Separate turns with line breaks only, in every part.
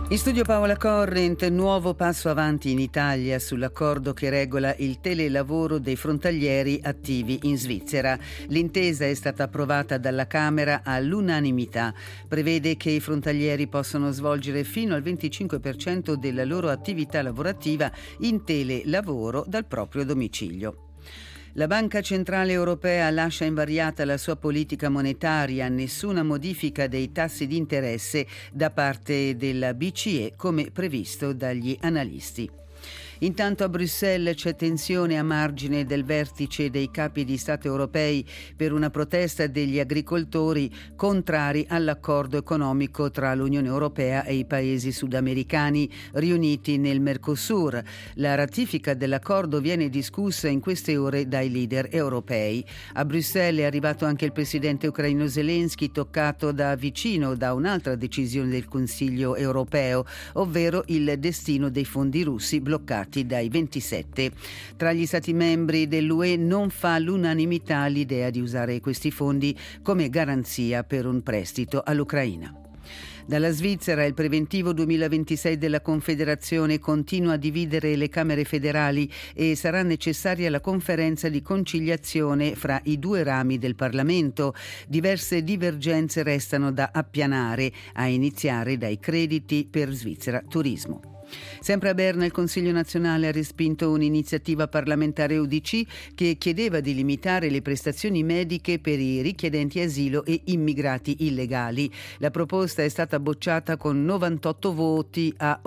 In studio Paola Corrent, nuovo passo avanti in Italia sull'accordo che regola il telelavoro dei frontalieri attivi in Svizzera. L'intesa è stata approvata dalla Camera all'unanimità. Prevede che i frontalieri possono svolgere fino al 25% della loro attività lavorativa in telelavoro dal proprio domicilio. La Banca Centrale Europea lascia invariata la sua politica monetaria, nessuna modifica dei tassi di interesse da parte della BCE come previsto dagli analisti. Intanto a Bruxelles c'è tensione a margine del vertice dei capi di Stato europei per una protesta degli agricoltori contrari all'accordo economico tra l'Unione Europea e i paesi sudamericani riuniti nel Mercosur. La ratifica dell'accordo viene discussa in queste ore dai leader europei. A Bruxelles è arrivato anche il presidente ucraino Zelensky, toccato da vicino da un'altra decisione del Consiglio europeo, ovvero il destino dei fondi russi bloccati dai 27. Tra gli stati membri dell'UE non fa l'unanimità l'idea di usare questi fondi come garanzia per un prestito all'Ucraina. Dalla Svizzera il preventivo 2026 della Confederazione continua a dividere le Camere federali e sarà necessaria la conferenza di conciliazione fra i due rami del Parlamento. Diverse divergenze restano da appianare, a iniziare dai crediti per Svizzera Turismo. Sempre a Berna il Consiglio nazionale ha respinto un'iniziativa parlamentare UDC che chiedeva di limitare le prestazioni mediche per i richiedenti asilo e immigrati illegali. La proposta è stata bocciata con 98 voti a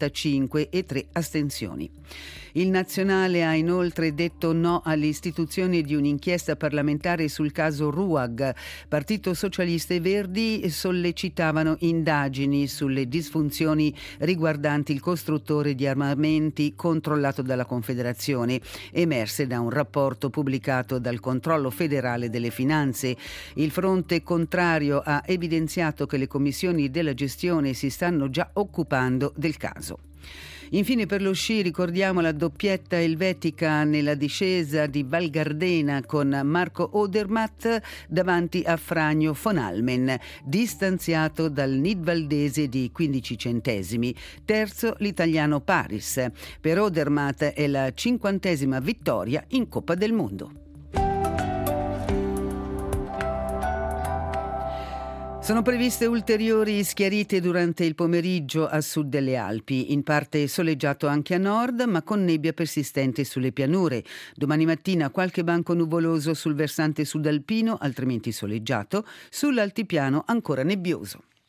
85 e 3 astensioni. Il Nazionale ha inoltre detto no all'istituzione di un'inchiesta parlamentare sul caso RUAG. Partito Socialista e Verdi sollecitavano indagini sulle disfunzioni riguardanti il costruttore di armamenti controllato dalla Confederazione, emerse da un rapporto pubblicato dal Controllo federale delle finanze. Il fronte contrario ha evidenziato che le commissioni della gestione si stanno già occupando del caso. Infine per lo sci ricordiamo la doppietta elvetica nella discesa di Val Gardena con Marco Odermatt davanti a Franjo von Almen, distanziato dal nidvaldese di 15 centesimi. Terzo l'italiano Paris. Per Odermatt è la 50ª vittoria in Coppa del Mondo. Sono previste ulteriori schiarite durante il pomeriggio a sud delle Alpi, in parte soleggiato anche a nord, ma con nebbia persistente sulle pianure. Domani mattina qualche banco nuvoloso sul versante sudalpino, altrimenti soleggiato, sull'altipiano ancora nebbioso.